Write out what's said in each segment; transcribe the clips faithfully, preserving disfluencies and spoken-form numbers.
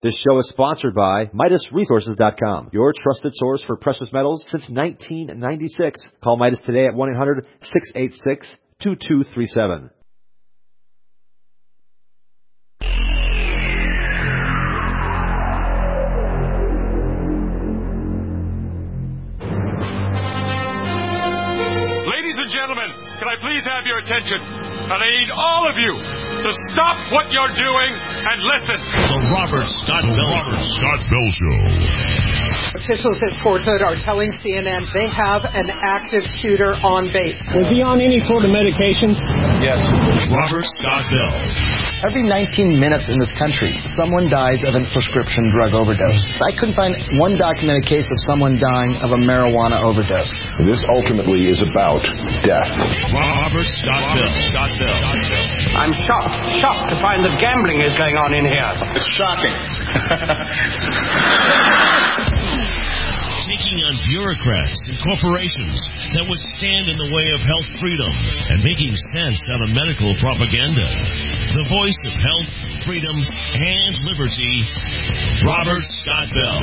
This show is sponsored by Midas Resources dot com, your trusted source for precious metals since nineteen ninety-six. Call Midas today at one eight hundred, six eight six, two two three seven. Ladies and gentlemen, can I please have your attention? And I need all of you to stop what you're doing and listen. The Robert Scott Bell, Robert Scott Bell Show. Officials at Fort Hood are telling C N N they have an active shooter on base. Was he on any sort of medications? Yes. Robert Scott Bell. Every nineteen minutes in this country, someone dies of a prescription drug overdose. I couldn't find one documented case of someone dying of a marijuana overdose. This ultimately is about death. Robert Scott Bell. Scott Bell. I'm shocked, shocked to find that gambling is going on in here. It's shocking. Taking on bureaucrats and corporations that would stand in the way of health freedom and making sense out of medical propaganda. The voice of health, freedom, and liberty, Robert Scott Bell.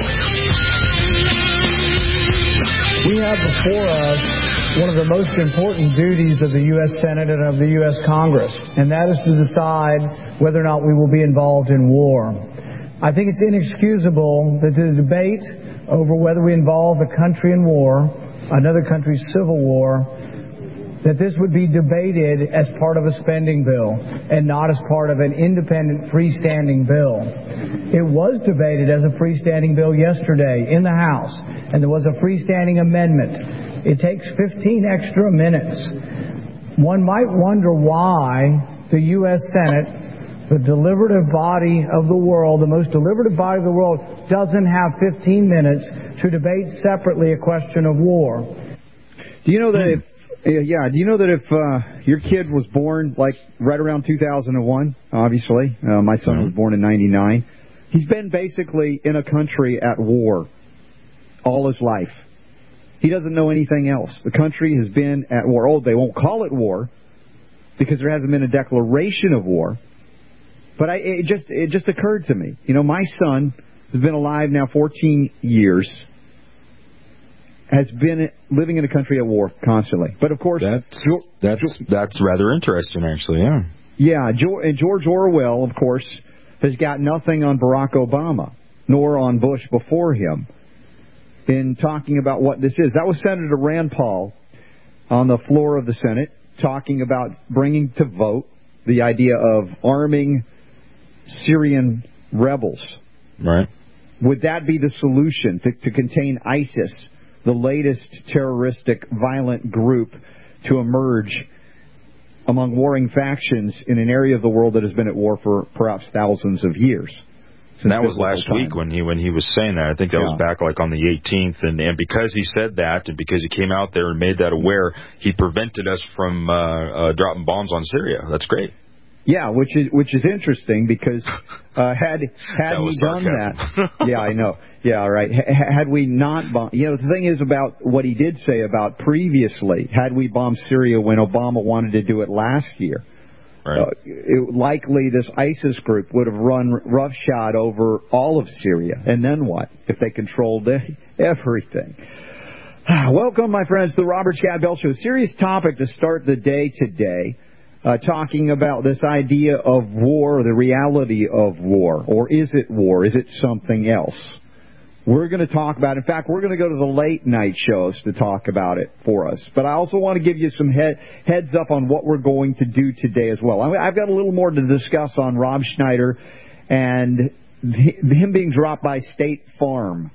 We have before us one of the most important duties of the U S Senate and of the U S Congress, and that is to decide whether or not we will be involved in war. I think it's inexcusable that the debate over whether we involve a country in war, another country's civil war, that this would be debated as part of a spending bill and not as part of an independent freestanding bill. It was debated as a freestanding bill yesterday in the House, and there was a freestanding amendment. It takes fifteen extra minutes. One might wonder why the U S Senate, the deliberative body of the world, the most deliberative body of the world, doesn't have fifteen minutes to debate separately a question of war. Do you know that if, yeah, do you know that if uh, your kid was born like right around two thousand one, obviously, uh, my son mm-hmm. was born in ninety-nine, he's been basically in a country at war all his life. He doesn't know anything else. The country has been at war. Oh, they won't call it war because there hasn't been a declaration of war. But I, it just it just occurred to me, you know, my son has been alive now fourteen years, has been living in a country at war constantly. But of course, that's that's that's rather interesting, actually. Yeah. Yeah, and George Orwell, of course, has got nothing on Barack Obama nor on Bush before him in talking about what this is. That was Senator Rand Paul on the floor of the Senate talking about bringing to vote the idea of arming Syrian rebels. Right. Would that be the solution to, to contain ISIS, the latest terroristic violent group to emerge among warring factions in an area of the world that has been at war for perhaps thousands of years? And that was last time. week when he when he was saying that. I think that yeah. was back like on the eighteenth. And, and because he said that, and because he came out there and made that aware, he prevented us from uh, uh, dropping bombs on Syria. That's great. Yeah, which is which is interesting because uh, had had that he done that, yeah, I know, yeah, right. H- had we not bombed, you know, the thing is about what he did say about previously, had we bombed Syria when Obama wanted to do it last year, right. uh, it, likely this ISIS group would have run roughshod over all of Syria, and then what if they controlled everything? Welcome, my friends, to the Robert Scott Bell Show. Serious topic to start the day today. Uh, talking about this idea of war, the reality of war, or is it war? Is it something else? We're going to talk about it. In fact, we're going to go to the late night shows to talk about it for us. But I also want to give you some head, heads up on what we're going to do today as well. I, I've got a little more to discuss on Rob Schneider and him being dropped by State Farm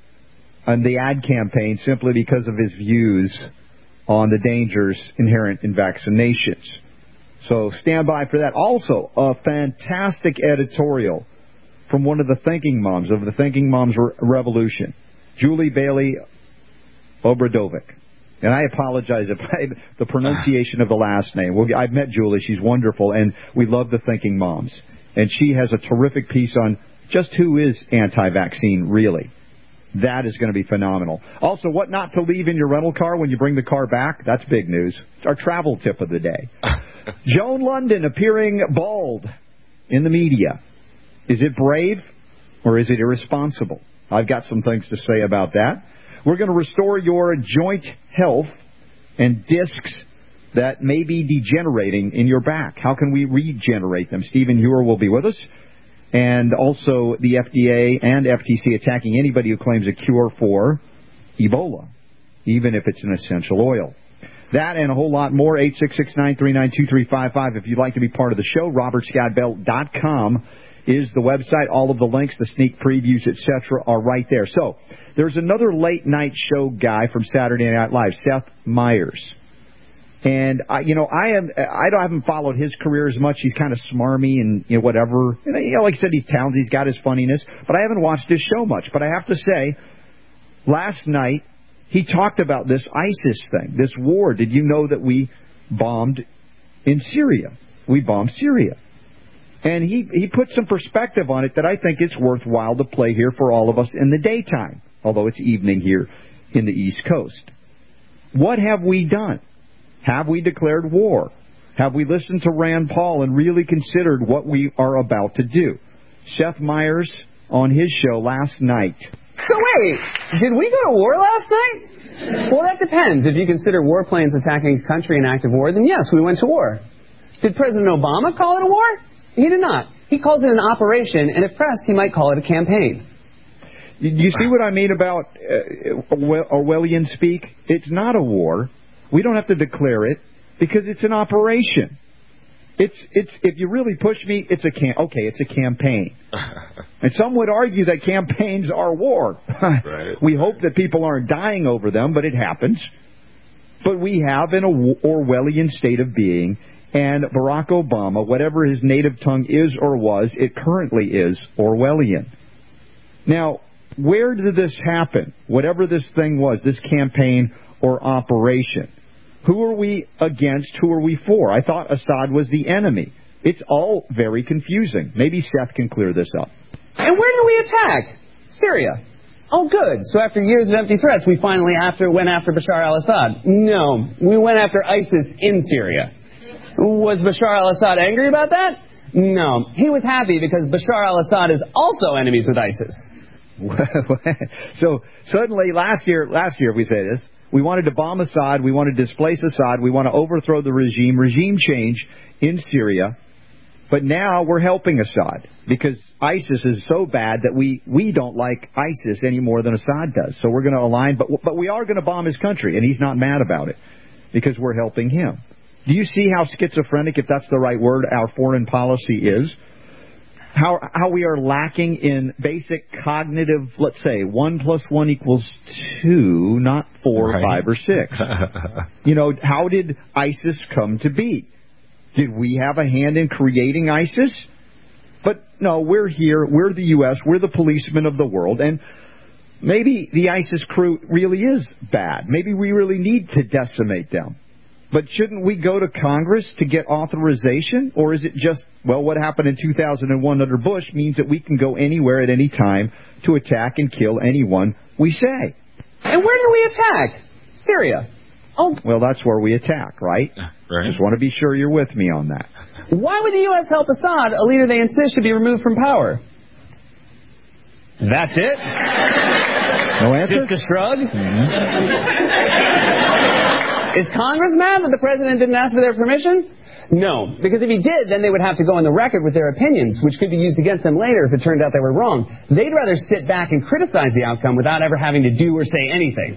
on the ad campaign simply because of his views on the dangers inherent in vaccinations. So stand by for that. Also, a fantastic editorial from one of the thinking moms of the Thinking Moms Re- Revolution, Julie Bailey Obradovic. And I apologize if I, the pronunciation of the last name. Well, I've met Julie. She's wonderful, and we love the Thinking Moms. And she has a terrific piece on just who is anti-vaccine, really. That is going to be phenomenal. Also, what not to leave in your rental car when you bring the car back. That's big news. It's our travel tip of the day. Joan London appearing bald in the media. Is it brave Or is it irresponsible? I've got some things to say about that. We're going to restore your joint health and discs that may be degenerating in your back. How can we regenerate them? Stephen Ewer will be with us. And also the F D A and F T C attacking anybody who claims a cure for Ebola, even if it's an essential oil. That and a whole lot more. eight six six, nine three nine, two three five five. If you'd like to be part of the show, robert scott bell dot com is the website. All of the links, the sneak previews, et cetera, are right there. So there's another late-night show guy from Saturday Night Live, Seth Meyers. And, I, you know, I am, I don't, I haven't followed his career as much. He's kind of smarmy and, you know, whatever. And, you know, like I said, he's talented. He's got his funniness. But I haven't watched his show much. But I have to say, last night, he talked about this ISIS thing, this war. Did you know that we bombed in Syria? We bombed Syria. And he, he put some perspective on it that I think it's worthwhile to play here for all of us in the daytime, although it's evening here in the East Coast. What have we done? Have we declared war? Have we listened to Rand Paul and really considered what we are about to do? Seth Meyers on his show last night. So wait, did we go to war last night? Well, that depends. If you consider warplanes attacking a country in active war, then yes, we went to war. Did President Obama call it a war? He did not. He calls it an operation, and if pressed, he might call it a campaign. You see what I mean about uh, Orwellian speak? It's not a war. We don't have to declare it because it's an operation. It's it's if you really push me, it's a cam- okay, it's a campaign. And some would argue that campaigns are war. Right. We hope that people aren't dying over them, but it happens. But we have an Orwellian state of being, and Barack Obama, whatever his native tongue is or was, it currently is Orwellian. Now, where did this happen? Whatever this thing was, this campaign or operation. Who are we against? Who are we for? I thought Assad was the enemy. It's all very confusing. Maybe Seth can clear this up. And where did we attack? Syria. Oh, good. So after years of empty threats, we finally after went after Bashar al-Assad. No, we went after ISIS in Syria. Was Bashar al-Assad angry about that? No. He was happy because Bashar al-Assad is also enemies with ISIS. So suddenly last year, last year we say this, we wanted to bomb Assad, we want to displace Assad, we want to overthrow the regime, regime change in Syria, but now we're helping Assad because ISIS is so bad that we, we don't like ISIS any more than Assad does. So we're going to align, but, but we are going to bomb his country, and he's not mad about it because we're helping him. Do you see how schizophrenic, if that's the right word, our foreign policy is? How how we are lacking in basic cognitive, let's say, one plus one equals two, not four, right. five, or six. You know, how did ISIS come to be? Did we have a hand in creating ISIS? But no, we're here, we're the U S, we're the policemen of the world, and maybe the ISIS crew really is bad. Maybe we really need to decimate them. But shouldn't we go to Congress to get authorization? Or is it just, well, what happened in two thousand one under Bush means that we can go anywhere at any time to attack and kill anyone we say? And where did we attack? Syria. Oh. Well, that's where we attack, right? Right. Just want to be sure you're with me on that. Why would the U S help Assad, a leader they insist should be removed from power? That's it? No answer? Just a shrug? Mm-hmm. Is Congress mad that the president didn't ask for their permission? No, because if he did, then they would have to go on the record with their opinions, which could be used against them later if it turned out they were wrong. They'd rather sit back and criticize the outcome without ever having to do or say anything.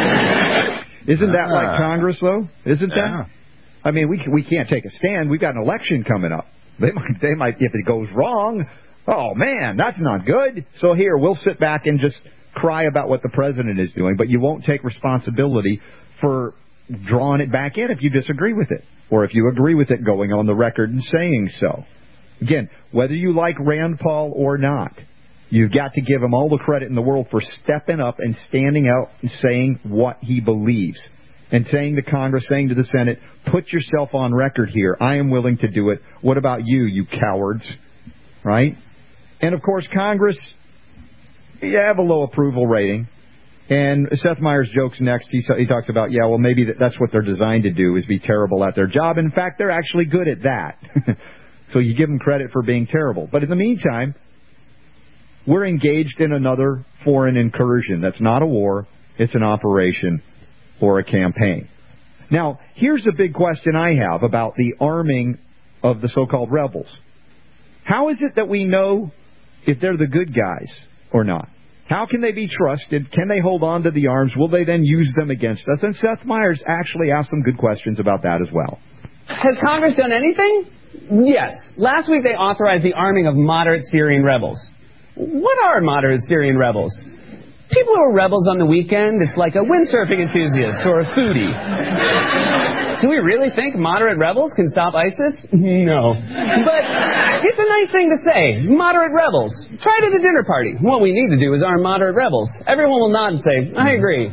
Isn't that like Congress, though? Isn't that? I mean, we we can't take a stand. We've got an election coming up. They might, they might, if it goes wrong, oh, man, that's not good. So here, we'll sit back and just cry about what the president is doing, but you won't take responsibility for drawing it back in if you disagree with it, or if you agree with it, going on the record and saying so. Again, whether you like Rand Paul or not, you've got to give him all the credit in the world for stepping up and standing out and saying what he believes, and saying to Congress, saying to the Senate, put yourself on record here. I am willing to do it. What about you, you cowards? Right? And, of course, Congress, you have a low approval rating. And Seth Meyers jokes next. He, he talks about, yeah, well, maybe that, that's what they're designed to do, is be terrible at their job. In fact, they're actually good at that. So you give them credit for being terrible. But in the meantime, we're engaged in another foreign incursion. That's not a war. It's an operation or a campaign. Now, here's a big question I have about the arming of the so-called rebels. How is it that we know if they're the good guys or not? How can they be trusted? Can they hold on to the arms? Will they then use them against us? And Seth Meyers actually asked some good questions about that as well. Has Congress done anything? Yes. Last week they authorized the arming of moderate Syrian rebels. What are moderate Syrian rebels? People who are rebels on the weekend, it's like a windsurfing enthusiast or a foodie. Do we really think moderate rebels can stop ISIS? No. But it's a nice thing to say. Moderate rebels. Try it at a dinner party. What we need to do is arm moderate rebels. Everyone will nod and say, I agree.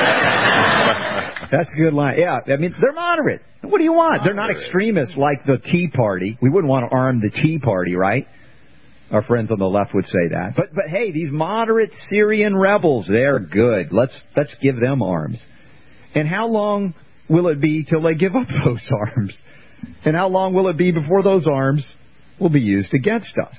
That's a good line. Yeah, I mean, they're moderate. What do you want? They're not extremists like the Tea Party. We wouldn't want to arm the Tea Party, right? Our friends on the left would say that. But but hey, these moderate Syrian rebels, they're good. Let's let's give them arms. And how long will it be till they give up those arms? And how long will it be before those arms will be used against us?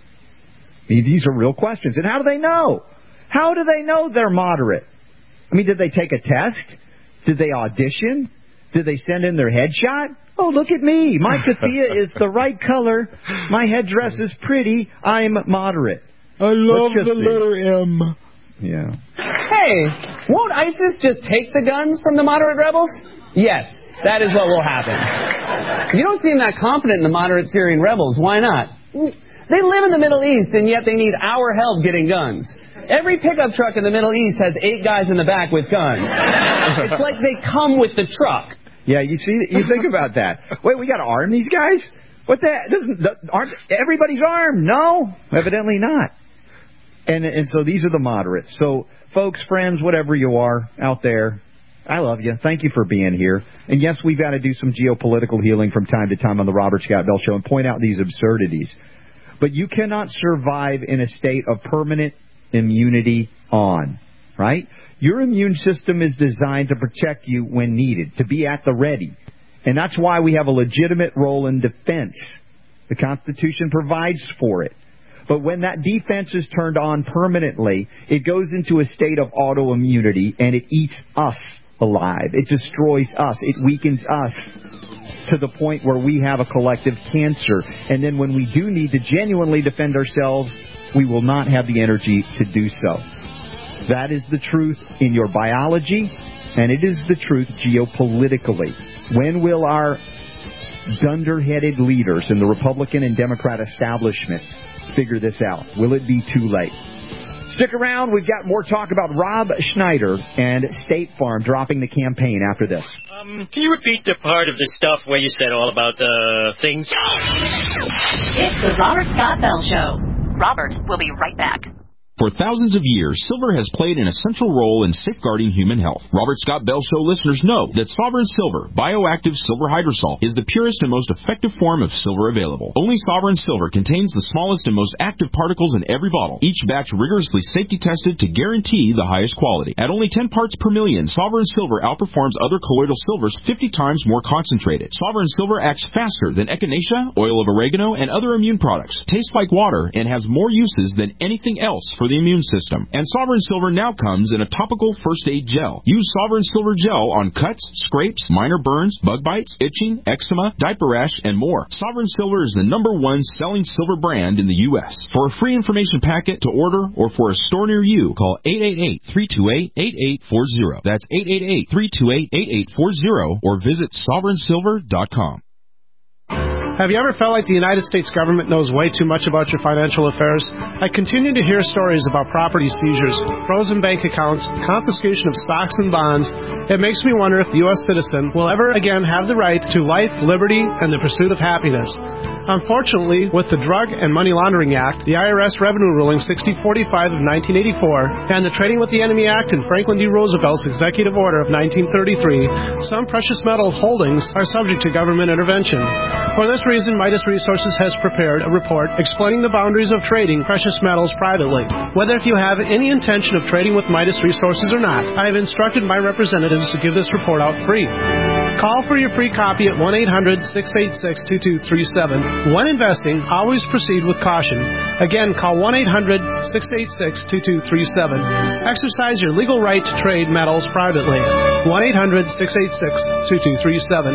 I mean, these are real questions. And how do they know? How do they know they're moderate? I mean, did they take a test? Did they audition? Did they send in their headshot? Oh, look at me. My keffiyeh is the right color. My headdress is pretty. I'm moderate. I love the letter M. Yeah. Hey, won't ISIS just take the guns from the moderate rebels? Yes, that is what will happen. You don't seem that confident in the moderate Syrian rebels. Why not? They live in the Middle East, and yet they need our help getting guns. Every pickup truck in the Middle East has eight guys in the back with guns. It's like they come with the truck. Yeah, you see, you think about that. Wait, we got to arm these guys? What the? Doesn't aren't everybody's armed? No, evidently not. And and so these are the moderates. So, folks, friends, whatever you are out there, I love you. Thank you for being here. And yes, we've got to do some geopolitical healing from time to time on the Robert Scott Bell Show and point out these absurdities. But you cannot survive in a state of permanent immunity on, right? Your immune system is designed to protect you when needed, to be at the ready. And that's why we have a legitimate role in defense. The Constitution provides for it. But when that defense is turned on permanently, it goes into a state of autoimmunity and it eats us alive. It destroys us. It weakens us to the point where we have a collective cancer. And then when we do need to genuinely defend ourselves, we will not have the energy to do so. That is the truth in your biology, and it is the truth geopolitically. When will our dunder-headed leaders in the Republican and Democrat establishment figure this out? Will it be too late? Stick around. We've got more talk about Rob Schneider and State Farm dropping the campaign after this. Um, can you repeat the part of the stuff where you said all about the uh, things? It's the Robert Scott Bell Show. Robert will be right back. For thousands of years, silver has played an essential role in safeguarding human health. Robert Scott Bell Show listeners know that Sovereign Silver, bioactive silver hydrosol, is the purest and most effective form of silver available. Only Sovereign Silver contains the smallest and most active particles in every bottle, each batch rigorously safety tested to guarantee the highest quality. At only ten parts per million, Sovereign Silver outperforms other colloidal silvers fifty times more concentrated. Sovereign Silver acts faster than echinacea, oil of oregano, and other immune products, tastes like water, and has more uses than anything else for the immune system. And Sovereign Silver now comes in a topical first aid gel. Use Sovereign Silver gel on cuts, scrapes, minor burns, bug bites, itching, eczema, diaper rash, and more. Sovereign Silver is the number one selling silver brand in the U S For a free information packet to order or for a store near you, call eight eight eight, three two eight, eight eight four zero. That's eight eight eight, three two eight, eight eight four zero or visit sovereign silver dot com. Have you ever felt like the United States government knows way too much about your financial affairs? I continue to hear stories about property seizures, frozen bank accounts, confiscation of stocks and bonds. It makes me wonder if the U S citizen will ever again have the right to life, liberty, and the pursuit of happiness. Unfortunately, with the Drug and Money Laundering Act, the I R S Revenue Ruling sixty forty-five of nineteen eighty-four, and the Trading with the Enemy Act and Franklin D. Roosevelt's Executive Order of nineteen thirty-three, some precious metals holdings are subject to government intervention. For this reason, Midas Resources has prepared a report explaining the boundaries of trading precious metals privately. Whether if you have any intention of trading with Midas Resources or not, I have instructed my representatives to give this report out free. Call for your free copy at one eight hundred, six eight six, two two three seven. When investing, always proceed with caution. Again, call one eight hundred, six eight six, two two three seven. Exercise your legal right to trade metals privately. one eight hundred, six eight six, two two three seven.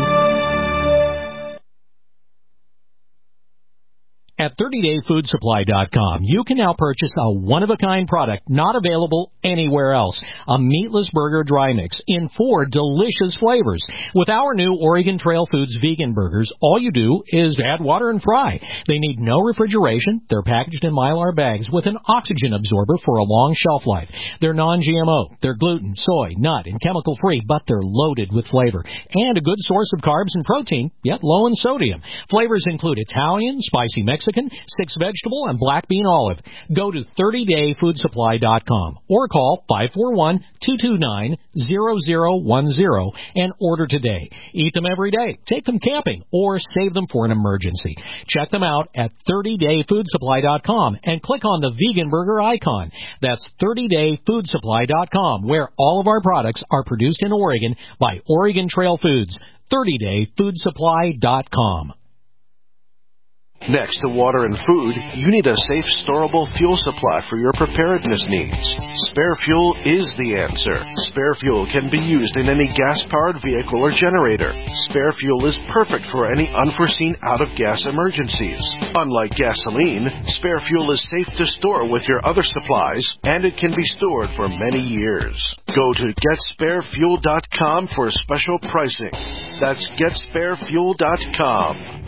At thirty day food supply dot com, you can now purchase a one-of-a-kind product not available anywhere else. A meatless burger dry mix in four delicious flavors. With our new Oregon Trail Foods vegan burgers, all you do is add water and fry. They need no refrigeration. They're packaged in Mylar bags with an oxygen absorber for a long shelf life. They're non G M O. They're gluten, soy, nut, and chemical-free, but they're loaded with flavor. And a good source of carbs and protein, yet low in sodium. Flavors include Italian, spicy Mexican, six vegetable, and black bean olive. Go to thirty day food supply dot com or call five four one, two two nine, zero zero one zero and order today. Eat them every day, take them camping, or save them for an emergency. Check them out at thirty day food supply dot com and click on the vegan burger icon. That's thirty day food supply dot com, where all of our products are produced in Oregon by Oregon Trail Foods. thirty day food supply dot com. Next to water and food, you need a safe, storable fuel supply for your preparedness needs. Spare Fuel is the answer. Spare Fuel can be used in any gas-powered vehicle or generator. Spare Fuel is perfect for any unforeseen out-of-gas emergencies. Unlike gasoline, Spare Fuel is safe to store with your other supplies, and it can be stored for many years. Go to get spare fuel dot com for special pricing. That's get spare fuel dot com.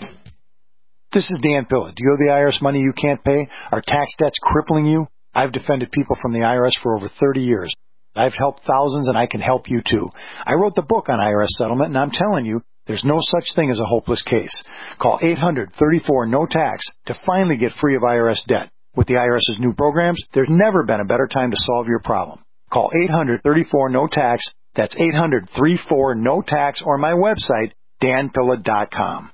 This is Dan Pilla. Do you owe the I R S money you can't pay? Are tax debts crippling you? I've defended people from the I R S for over thirty years. I've helped thousands, and I can help you too. I wrote the book on I R S settlement, and I'm telling you, there's no such thing as a hopeless case. Call eight hundred, thirty-four, no tax to finally get free of I R S debt. With the IRS's new programs, there's never been a better time to solve your problem. Call eight hundred, thirty-four, no tax. That's eight hundred, thirty-four, no tax, or my website, dan pilla dot com.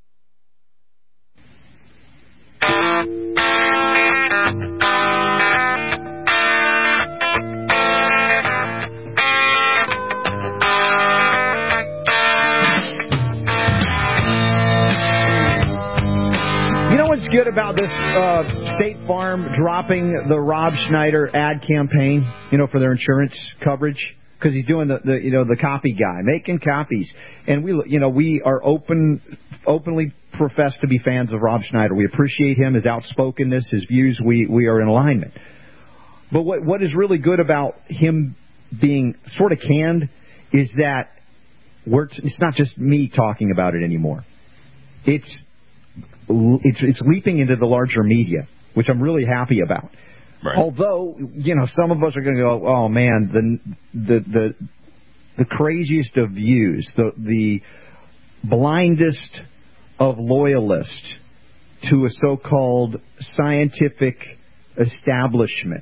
You know what's good about this uh, State Farm dropping the Rob Schneider ad campaign, you know, for their insurance coverage? Because he's doing the, the, you know, the copy guy, making copies. And we, you know, we are open, openly profess to be fans of Rob Schneider. We appreciate him, his outspokenness, his views. We, we are in alignment. But what, what is really good about him being sort of canned is that we're, it's not just me talking about it anymore. It's, it's, it's leaping into the larger media, which I'm really happy about. Right. Although, you know, some of us are going to go, oh man, the the the the craziest of views, the the blindest of loyalists to a so-called scientific establishment,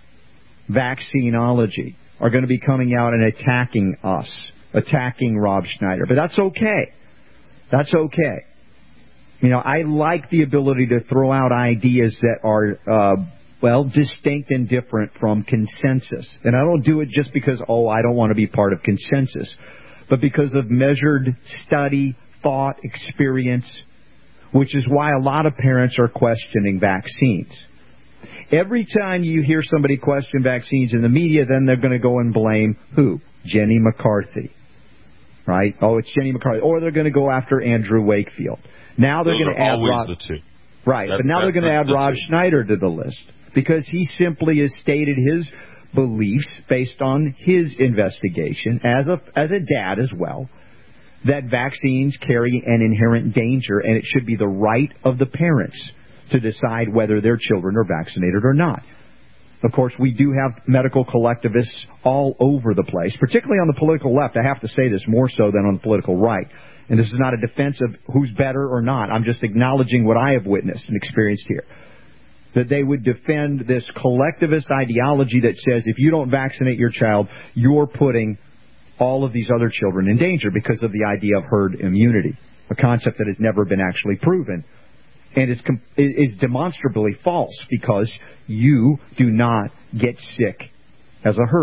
vaccinology, are going to be coming out and attacking us, attacking Rob Schneider. But that's okay. That's okay. You know, I like the ability to throw out ideas that are, uh, well, distinct and different from consensus. And I don't do it just because, oh, I don't want to be part of consensus, but because of measured study, thought, experience, which is why a lot of parents are questioning vaccines. Every time you hear somebody question vaccines in the media, then they're going to go and blame who? Jenny McCarthy. Right? Oh, it's Jenny McCarthy. Or they're going to go after Andrew Wakefield. Now they're going to add Rob. The two. Right, that's, but now they're going to add the Rob two. Schneider to the list because he simply has stated his beliefs based on his investigation as a as a dad as well, that vaccines carry an inherent danger and it should be the right of the parents to decide whether their children are vaccinated or not. Of course, we do have medical collectivists all over the place, particularly on the political left. I have to say this more so than on the political right. And this is not a defense of who's better or not. I'm just acknowledging what I have witnessed and experienced here. That they would defend this collectivist ideology that says if you don't vaccinate your child, you're putting all of these other children in danger because of the idea of herd immunity, a concept that has never been actually proven and is, is demonstrably false because you do not get sick as a herd.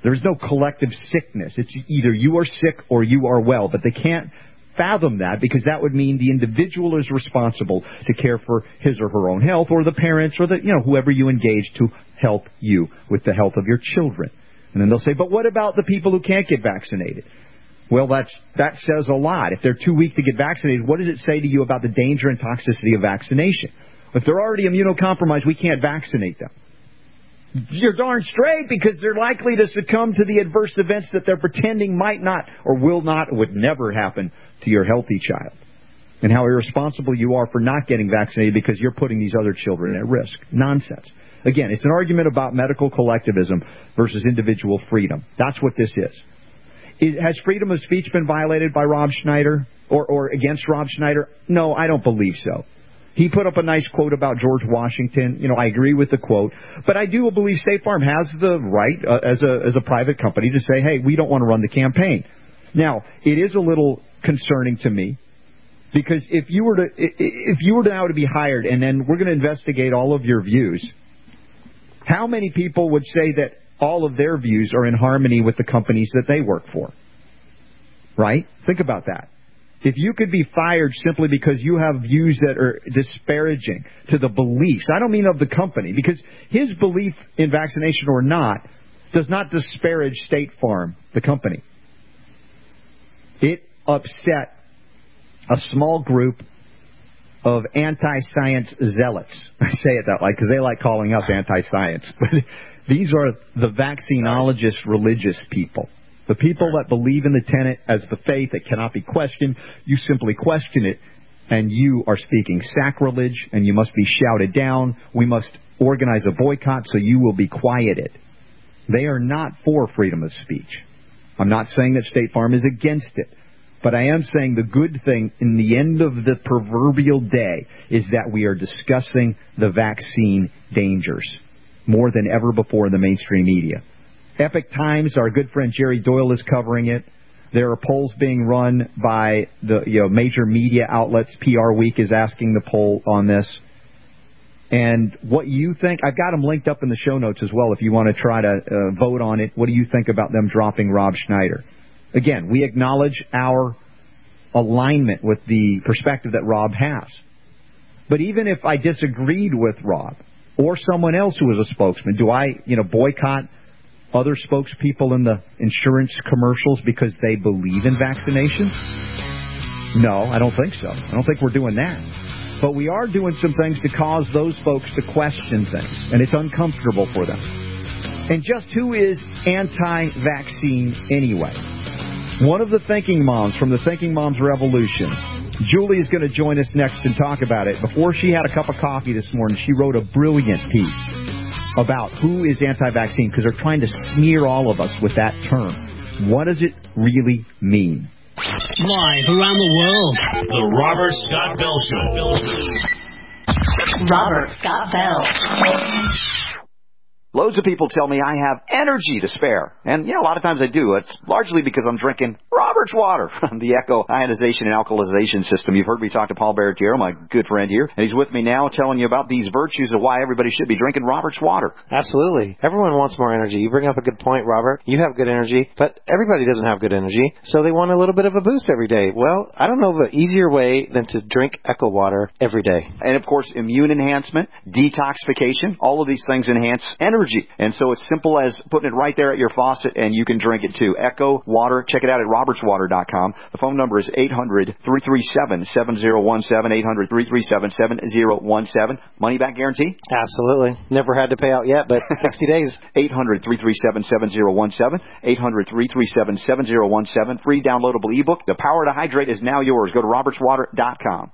There's no collective sickness. It's either you are sick or you are well, but they can't fathom that because that would mean the individual is responsible to care for his or her own health, or the parents, or the, you know, whoever you engage to help you with the health of your children. And then they'll say, but what about the people who can't get vaccinated? Well, that's, that says a lot. If they're too weak to get vaccinated, what does it say to you about the danger and toxicity of vaccination? If they're already immunocompromised, we can't vaccinate them. You're darn straight, because they're likely to succumb to the adverse events that they're pretending might not or will not or would never happen to your healthy child. And how irresponsible you are for not getting vaccinated because you're putting these other children at risk. Nonsense. Again, it's an argument about medical collectivism versus individual freedom. That's what this is. It, has freedom of speech been violated by Rob Schneider or, or against Rob Schneider? No, I don't believe so. He put up a nice quote about George Washington. You know, I agree with the quote. But I do believe State Farm has the right, uh, as a as a private company, to say, hey, we don't want to run the campaign. Now, it is a little concerning to me, because if you were to if you were now to be hired and then we're going to investigate all of your views, how many people would say that all of their views are in harmony with the companies that they work for? Right? Think about that. If you could be fired simply because you have views that are disparaging to the beliefs, I don't mean of the company, because his belief in vaccination or not does not disparage State Farm, the company. It upset a small group of anti-science zealots. I say it that way because they like calling us anti-science. But these are the vaccinologist religious people. The people that believe in the tenet as the faith that cannot be questioned. You simply question it, and you are speaking sacrilege, and you must be shouted down. We must organize a boycott so you will be quieted. They are not for freedom of speech. I'm not saying that State Farm is against it, but I am saying the good thing in the end of the proverbial day is that we are discussing the vaccine dangers more than ever before in the mainstream media. Epic Times, our good friend Jerry Doyle is covering it. There are polls being run by the you know major media outlets. P R Week is asking the poll on this. And what you think, I've got them linked up in the show notes as well if you want to try to uh, vote on it. What do you think about them dropping Rob Schneider? Again, we acknowledge our alignment with the perspective that Rob has. But even if I disagreed with Rob or someone else who was a spokesman, do I, you know, boycott other spokespeople in the insurance commercials because they believe in vaccination? No, I don't think so. I don't think we're doing that. But we are doing some things to cause those folks to question things, and it's uncomfortable for them. And just who is anti-vaccine anyway? One of the thinking moms from the Thinking Moms Revolution, Julie, is going to join us next and talk about it. Before she had a cup of coffee this morning, she wrote a brilliant piece about who is anti-vaccine, because they're trying to smear all of us with that term. What does it really mean? Live around the world, the Robert Scott Bell Show. Robert Scott Bell. Loads of people tell me I have energy to spare. And, yeah, a lot of times I do. It's largely because I'm drinking Robert's water from the Echo Ionization and Alkalization System. You've heard me talk to Paul Barretiero, my good friend here, and he's with me now telling you about these virtues of why everybody should be drinking Robert's water. Absolutely. Everyone wants more energy. You bring up a good point, Robert. You have good energy, but everybody doesn't have good energy, so they want a little bit of a boost every day. Well, I don't know of an easier way than to drink Echo water every day. And, of course, immune enhancement, detoxification, all of these things enhance energy. And so it's simple as putting it right there at your faucet, and you can drink it too. Echo Water. Check it out at roberts water dot com. The phone number is eight hundred, three three seven, seven zero one seven, eight hundred, three three seven, seven zero one seven. Money back guarantee? Absolutely. Never had to pay out yet, but sixty days. eight hundred, three three seven, seven zero one seven. eight hundred, three three seven, seven zero one seven. Free downloadable ebook. The Power to Hydrate is now yours. Go to roberts water dot com.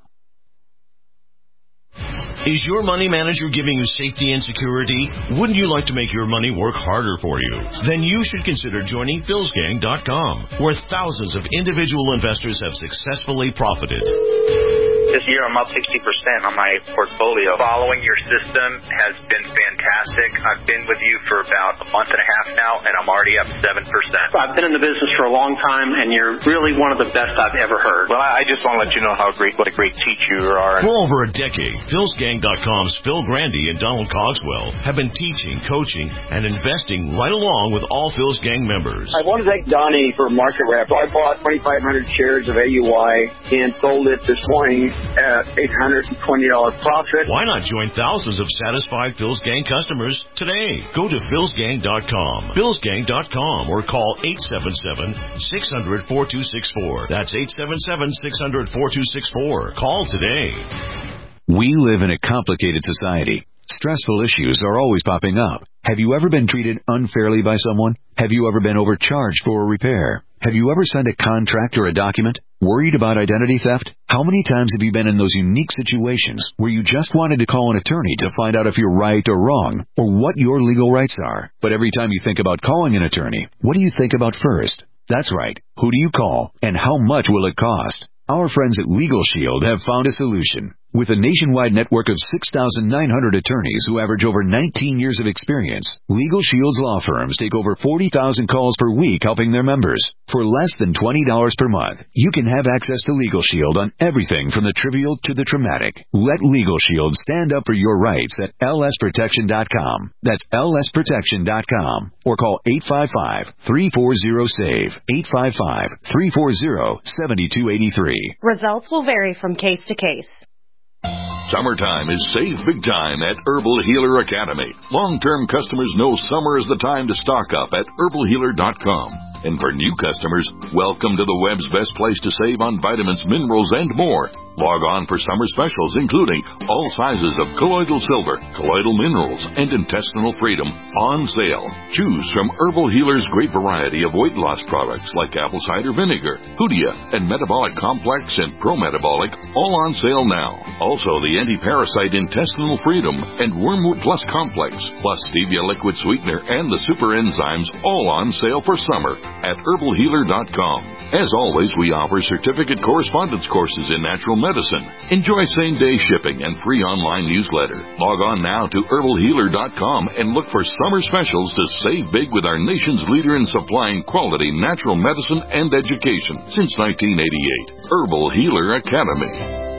Is your money manager giving you safety and security? Wouldn't you like to make your money work harder for you? Then you should consider joining Phils Gang dot com, where thousands of individual investors have successfully profited. This year I'm up sixty percent on my portfolio. Following your system has been fantastic. I've been with you for about a month and a half now, and I'm already up seven percent. I've been in the business for a long time, and you're really one of the best I've ever heard. Well, I just want to let you know how great, what a great teacher you are. For over a decade, Phils Gang dot com's Phil Grandy and Donald Cogswell have been teaching, coaching, and investing right along with all Phil's Gang members. I want to thank Donnie for market rep. I bought twenty-five hundred shares of A U I and sold it this morning at eight hundred twenty dollars profit. Why not join thousands of satisfied Phil's Gang customers today? Go to Phils Gang dot com, Phils Gang dot com, or call eight seven seven, six hundred, four two six four. That's eight seven seven, six hundred, four two six four. Call today. We live in a complicated society. Stressful issues are always popping up. Have you ever been treated unfairly by someone? Have you ever been overcharged for a repair? Have you ever signed a contract or a document? Worried about identity theft? How many times have you been in those unique situations where you just wanted to call an attorney to find out if you're right or wrong, or what your legal rights are? But every time you think about calling an attorney, what do you think about first? That's right. Who do you call, and how much will it cost? Our friends at Legal Shield have found a solution. With a nationwide network of six thousand nine hundred attorneys who average over nineteen years of experience, Legal Shield's law firms take over forty thousand calls per week helping their members. For less than twenty dollars per month, you can have access to Legal Shield on everything from the trivial to the traumatic. Let Legal Shield stand up for your rights at L S protection dot com. That's L S protection dot com. Or call eight five five, three four zero, SAVE, eight five five, three four zero, seven two eight three. Results will vary from case to case. Summertime is save big time at Herbal Healer Academy. Long-term customers know summer is the time to stock up at herbal healer dot com. And for new customers, welcome to the web's best place to save on vitamins, minerals, and more. Log on for summer specials, including all sizes of colloidal silver, colloidal minerals, and intestinal freedom on sale. Choose from Herbal Healer's great variety of weight loss products like apple cider vinegar, Hoodia, and Metabolic Complex and Pro-Metabolic, all on sale now. Also, the anti-parasite intestinal freedom and Wormwood Plus Complex, plus Stevia liquid sweetener and the super enzymes, all on sale for summer at herbal healer dot com. As always, we offer certificate correspondence courses in natural medicine. Enjoy same-day shipping and free online newsletter. Log on now to herbal healer dot com and look for summer specials to save big with our nation's leader in supplying quality natural medicine and education since nineteen eighty-eight. Herbal Healer Academy.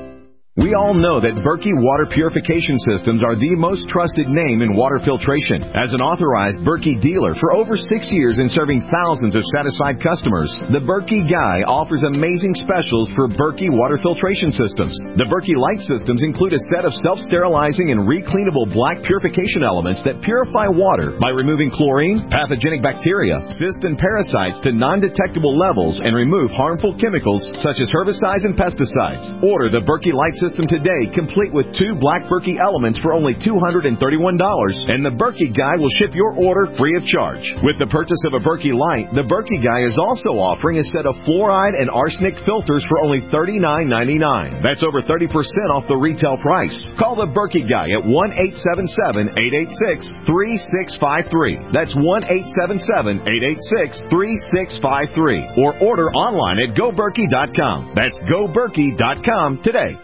We all know that Berkey Water Purification Systems are the most trusted name in water filtration. As an authorized Berkey dealer for over six years and serving thousands of satisfied customers, the Berkey Guy offers amazing specials for Berkey Water Filtration Systems. The Berkey Light Systems include a set of self-sterilizing and recleanable black purification elements that purify water by removing chlorine, pathogenic bacteria, cysts, and parasites to non-detectable levels and remove harmful chemicals such as herbicides and pesticides. Order the Berkey Light Systems System today, complete with two black Berkey elements for only two hundred thirty-one dollars, and the Berkey Guy will ship your order free of charge. With the purchase of a Berkey Light, the Berkey Guy is also offering a set of fluoride and arsenic filters for only thirty-nine ninety-nine. That's over thirty percent off the retail price. Call the Berkey Guy at one eight seven seven, eight eight six, three six five three. That's one eight seven seven, eight eight six, three six five three. Or order online at go berkey dot com. That's go berkey dot com today.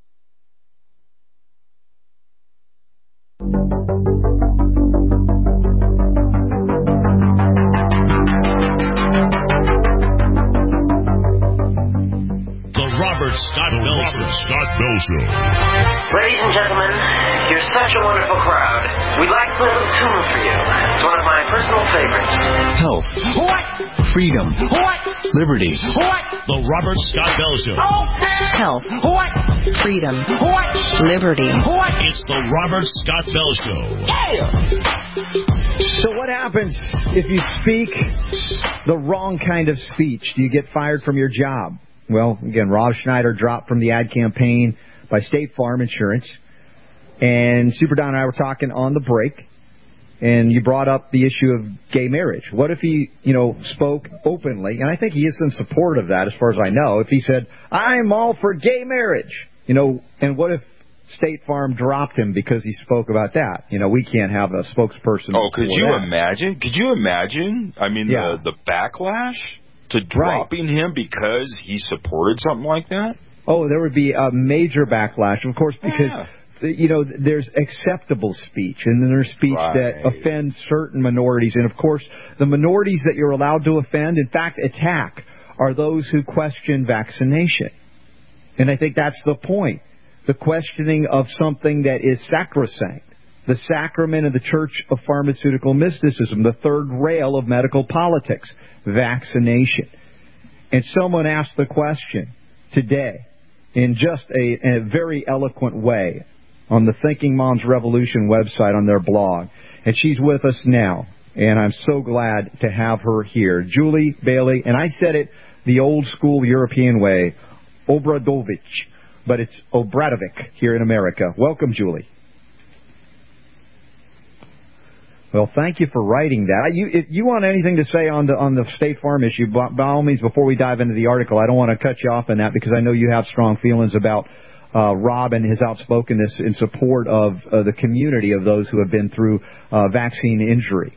Scott Bell Show. Scott Bell Show. Ladies and gentlemen, you're such a wonderful crowd. We'd like to play a little tune for you. It's one of my personal favorites. Health. What? Freedom. What? Liberty. What? The Robert Scott Bell Show. Okay. Health. What? Freedom. What? Liberty. What? It's the Robert Scott Bell Show. Yeah. So what happens if you speak the wrong kind of speech? Do you get fired from your job? Well, again, Rob Schneider dropped from the ad campaign by State Farm Insurance. And Super Don and I were talking on the break, and you brought up the issue of gay marriage. What if he, you know, spoke openly, and I think he has some support of that as far as I know, if he said, I'm all for gay marriage, you know, and what if State Farm dropped him because he spoke about that? You know, we can't have a spokesperson. Oh, could you that. imagine? Could you imagine? I mean, yeah. the, the backlash to dropping right. him because he supported something like that? Oh, there would be a major backlash, of course, because, yeah. you know, there's acceptable speech, and then there's speech right. that offends certain minorities. And, of course, the minorities that you're allowed to offend, in fact, attack, are those who question vaccination. And I think that's the point. The questioning of something that is sacrosanct. The sacrament of the Church of Pharmaceutical Mysticism, the third rail of medical politics, vaccination. And someone asked the question today in just a, in a very eloquent way on the Thinking Moms Revolution website on their blog. And she's with us now, and I'm so glad to have her here. Julie Bailey, and I said it the old school European way, Obradovich, but it's Obradovic here in America. Welcome, Julie. Well, thank you for writing that. You, if you want anything to say on the on the State Farm issue, by, by all means, before we dive into the article, I don't want to cut you off on that because I know you have strong feelings about uh, Rob and his outspokenness in support of uh, the community of those who have been through uh, vaccine injury.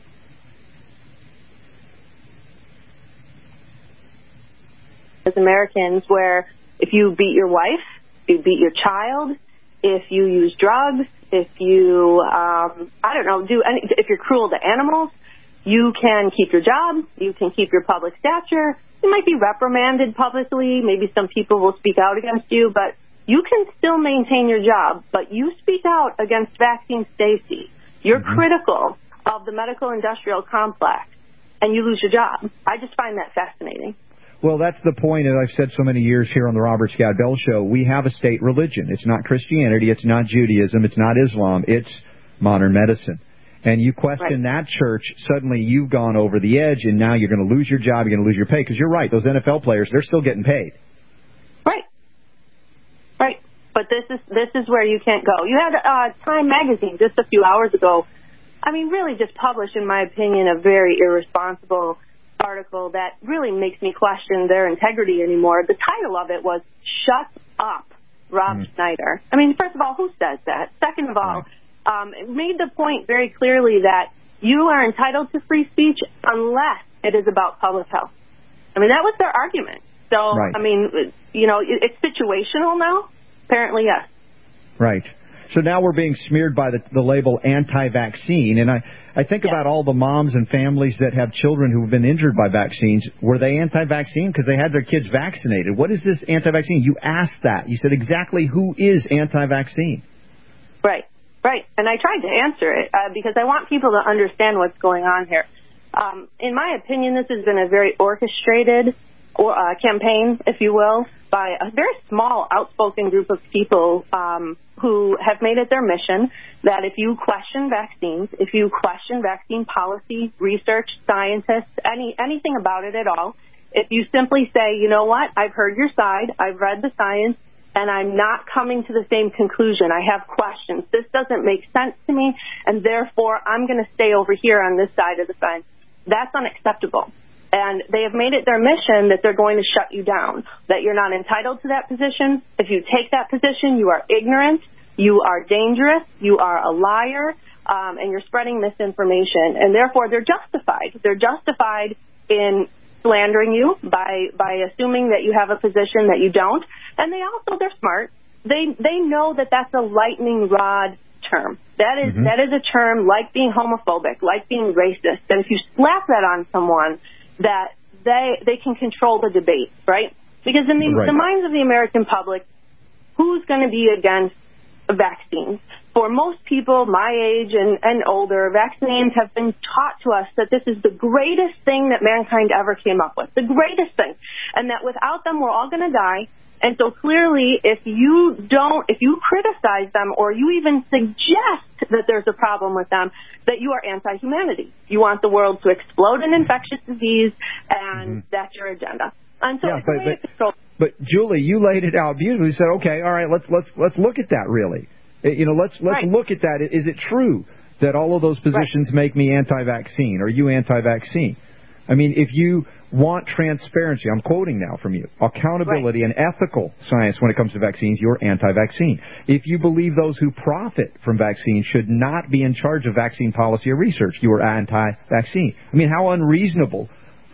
As Americans, where if you beat your wife, you beat your child, if you use drugs, if you, um, I don't know, do any, if you're cruel to animals, you can keep your job, you can keep your public stature, you might be reprimanded publicly, maybe some people will speak out against you, but you can still maintain your job, but you speak out against vaccine safety. You're mm-hmm. critical of the medical industrial complex, and you lose your job. I just find that fascinating. Well, that's the point, as I've said so many years here on the Robert Scott Bell Show. We have a state religion. It's not Christianity. It's not Judaism. It's not Islam. It's modern medicine. And you question right. that church, suddenly you've gone over the edge, and now you're going to lose your job, you're going to lose your pay. Because you're right, those N F L players, they're still getting paid. Right. Right. But this is this is where you can't go. You had uh, Time Magazine just a few hours ago. I mean, really just published, in my opinion, a very irresponsible article that really makes me question their integrity anymore. The title of it was "Shut Up, Rob mm. Schneider." I mean, first of all, who says that? Second of all, um, it made the point very clearly that you are entitled to free speech unless it is about public health. I mean, that was their argument. So, right. I mean, you know, it, it's situational now. Apparently, yes. Right. So now we're being smeared by the, the label anti-vaccine, and I, I think yeah. about all the moms and families that have children who have been injured by vaccines. Were they anti-vaccine because they had their kids vaccinated? What is this anti-vaccine? You asked that. You said exactly who is anti-vaccine. Right, right. And I tried to answer it uh, because I want people to understand what's going on here. Um, in my opinion, this has been a very orchestrated or, uh, campaign, if you will, by a very small, outspoken group of people um, who have made it their mission that if you question vaccines, if you question vaccine policy, research, scientists, any anything about it at all, if you simply say, you know what, I've heard your side, I've read the science, and I'm not coming to the same conclusion. I have questions. This doesn't make sense to me, and therefore I'm going to stay over here on this side of the fence. That's unacceptable. And they have made it their mission that they're going to shut you down, that you're not entitled to that position. If you take that position, you are ignorant, you are dangerous, you are a liar, um, and you're spreading misinformation. And therefore, they're justified. They're justified in slandering you by by assuming that you have a position that you don't. And they also, they're smart. They they know that that's a lightning rod term. That is mm-hmm. that is a term like being homophobic, like being racist. And if you slap that on someone, that they they can control the debate, right? Because in the, right. the minds of the American public, who's going to be against vaccines? For most people my age and, and older, vaccines have been taught to us that this is the greatest thing that mankind ever came up with, the greatest thing, and that without them we're all going to die. And so clearly, if you don't, if you criticize them or you even suggest that there's a problem with them, that you are anti-humanity. You want the world to explode in infectious disease, and mm-hmm. that's your agenda. And so yeah, it's but, a way but, to control. But Julie, you laid it out beautifully. You said, okay, all right, let's let's let's look at that. Really, you know, let's let's right. look at that. Is it true that all of those positions right. make me anti-vaccine? Are you anti-vaccine? I mean, if you want transparency, I'm quoting now from you, accountability right. and ethical science when it comes to vaccines, you're anti-vaccine. If you believe those who profit from vaccines should not be in charge of vaccine policy or research, you are anti-vaccine. I mean, how unreasonable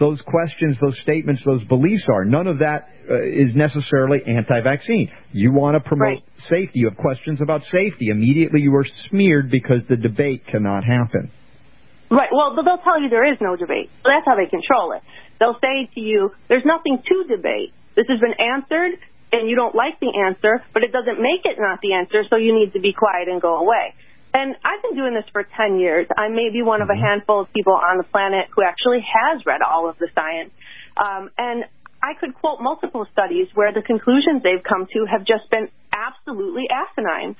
those questions, those statements, those beliefs are. None of that uh, is necessarily anti-vaccine. You want to promote right. safety. You have questions about safety. Immediately you are smeared because the debate cannot happen. Right. Well, they'll tell you there is no debate. So that's how they control it. They'll say to you, there's nothing to debate. This has been answered, and you don't like the answer, but it doesn't make it not the answer, so you need to be quiet and go away. And I've been doing this for ten years. I may be one of a handful of people on the planet who actually has read all of the science. Um, and I could quote multiple studies where the conclusions they've come to have just been absolutely asinine.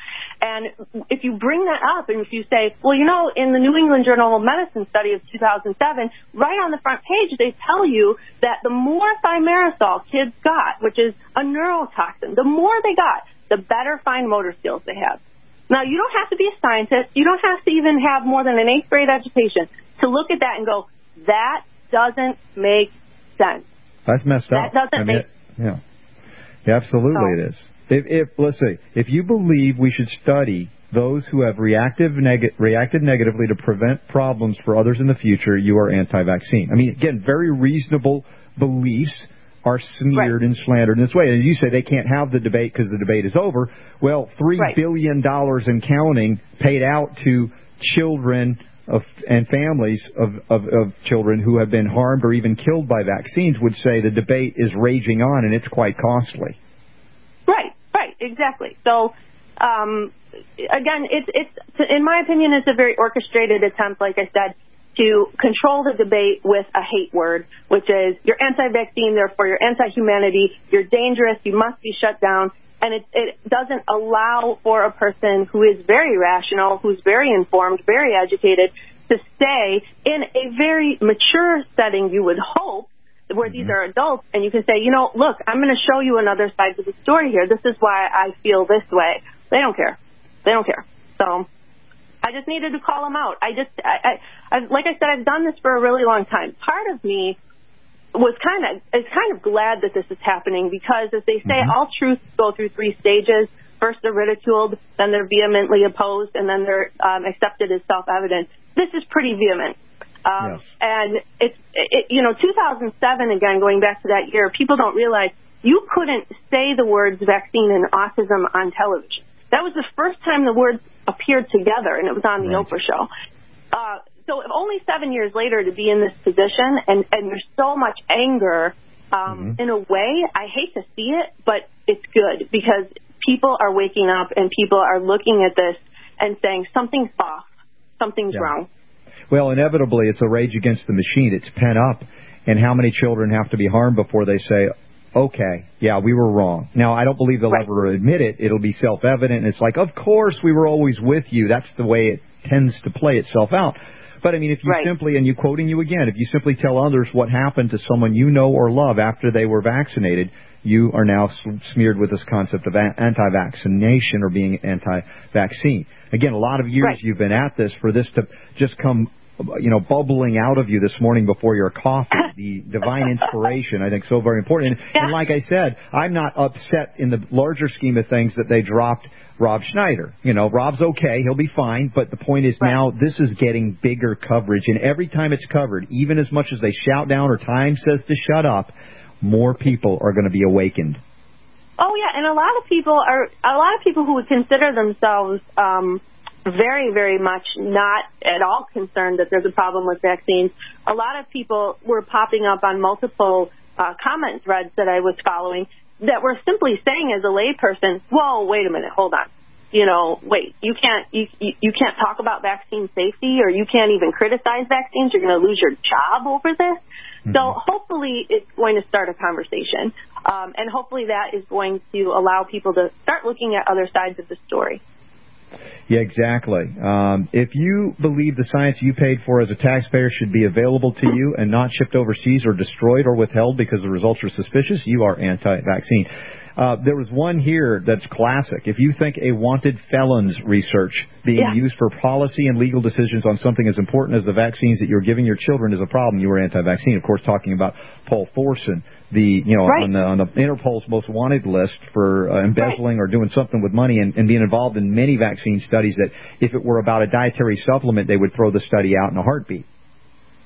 And if you bring that up and if you say, well, you know, in the New England Journal of Medicine study of two thousand seven, right on the front page, they tell you that the more thimerosal kids got, which is a neurotoxin, the more they got, the better fine motor skills they have. Now, you don't have to be a scientist. You don't have to even have more than an eighth grade education to look at that and go, that doesn't make sense. That's messed that up. That doesn't I mean, make it, yeah. Absolutely oh. it is. If, if let's say, if you believe we should study those who have reactive neg- reacted negatively to prevent problems for others in the future, you are anti-vaccine. I mean, again, very reasonable beliefs are smeared right. and slandered in this way. And you say they can't have the debate because the debate is over. Well, three right. billion dollars and counting paid out to children of, and families of, of, of children who have been harmed or even killed by vaccines would say the debate is raging on and it's quite costly. Right, right, exactly. So, um, again, it's, it's, in my opinion, it's a very orchestrated attempt, like I said, to control the debate with a hate word, which is you're anti-vaccine, therefore you're anti-humanity, you're dangerous, you must be shut down. And it, it doesn't allow for a person who is very rational, who's very informed, very educated, to stay in a very mature setting, you would hope, where mm-hmm. these are adults, and you can say, you know, look, I'm going to show you another side to the story here. This is why I feel this way. They don't care. They don't care. So I just needed to call them out. I just, I, I, I, like I said, I've done this for a really long time. Part of me was kind of, is kind of glad that this is happening because, as they say, mm-hmm. all truths go through three stages. First, they're ridiculed, then they're vehemently opposed, and then they're um, accepted as self-evident. This is pretty vehement. Um, yes. And it's, it, you know, two thousand seven, again, going back to that year, people don't realize you couldn't say the words vaccine and autism on television. That was the first time the words appeared together, and it was on the right. Oprah show. Uh, so only seven years later to be in this position, and, and there's so much anger, um, mm-hmm. in a way, I hate to see it, but it's good because people are waking up and people are looking at this and saying something's off, something's yeah. wrong. Well, inevitably, it's a rage against the machine. It's pent up, and how many children have to be harmed before they say, okay, yeah, we were wrong. Now, I don't believe they'll right. ever admit it. It'll be self-evident. It's like, of course, we were always with you. That's the way it tends to play itself out. But, I mean, if you right. simply, and you quoting you again, if you simply tell others what happened to someone you know or love after they were vaccinated, you are now smeared with this concept of anti-vaccination or being anti-vaccine. Again, a lot of years right. you've been at this for this to just come, you know, bubbling out of you this morning before your coffee, the divine inspiration, I think, so very important. And, yeah. and like I said, I'm not upset in the larger scheme of things that they dropped Rob Schneider. You know, Rob's okay, he'll be fine, but the point is right. now this is getting bigger coverage, and every time it's covered, even as much as they shout down or Time says to shut up, more people are going to be awakened. Oh, yeah, and a lot of people are, a lot of people who would consider themselves um, very, very much not at all concerned that there's a problem with vaccines. A lot of people were popping up on multiple uh, comment threads that I was following that were simply saying as a layperson, whoa, wait a minute, hold on. You know, wait, you can't you, you, you can't talk about vaccine safety, or you can't even criticize vaccines. You're going to lose your job over this. Mm-hmm. So hopefully it's going to start a conversation, um, and hopefully that is going to allow people to start looking at other sides of the story. Yeah, exactly. Um, if you believe the science you paid for as a taxpayer should be available to you and not shipped overseas or destroyed or withheld because the results are suspicious, you are anti-vaccine. Uh, there was one here that's classic. If you think a wanted felon's research being yeah. used for policy and legal decisions on something as important as the vaccines that you're giving your children is a problem, you are anti-vaccine. Of course, talking about Paul Thorson, the you know right. on the on the Interpol's most wanted list for uh, embezzling right. or doing something with money and, and being involved in many vaccine studies that if it were about a dietary supplement, they would throw the study out in a heartbeat.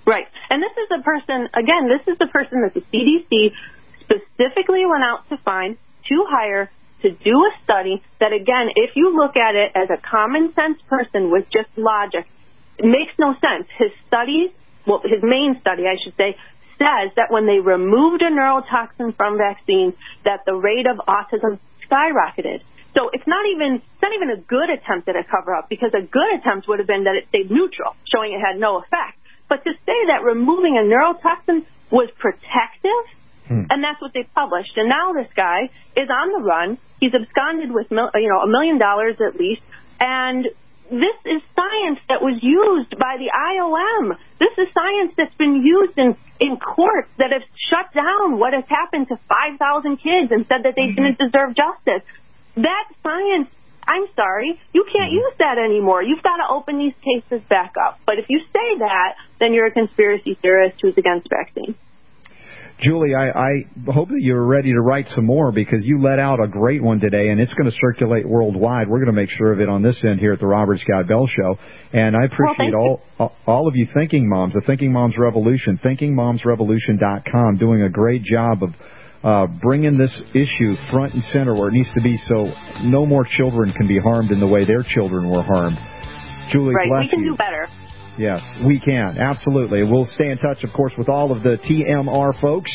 Right. And this is the person, again, this is the person that the C D C specifically went out to find, to hire, to do a study that, again, if you look at it as a common sense person with just logic, it makes no sense. His studies, well, his main study, I should say, says that when they removed a neurotoxin from vaccines, that the rate of autism skyrocketed. So it's not even it's not even a good attempt at a cover-up, because a good attempt would have been that it stayed neutral, showing it had no effect. But to say that removing a neurotoxin was protective, hmm. and that's what they published. And now this guy is on the run. He's absconded with mil, you know a million dollars at least, and this is science that was used by the I O M. This is science that's been used in, in courts that have shut down what has happened to five thousand kids and said that they mm-hmm. didn't deserve justice. That science, I'm sorry, you can't use that anymore. You've got to open these cases back up. But if you say that, then you're a conspiracy theorist who's against vaccines. Julie, I, I hope that you're ready to write some more, because you let out a great one today, and it's going to circulate worldwide. We're going to make sure of it on this end here at the Robert Scott Bell Show. And I appreciate well, all all of you Thinking Moms, the Thinking Moms Revolution, thinking moms revolution dot com, doing a great job of uh, bringing this issue front and center where it needs to be, so no more children can be harmed in the way their children were harmed. Julie, right, bless we can you. do better. Yes, we can. Absolutely. We'll stay in touch, of course, with all of the T M R folks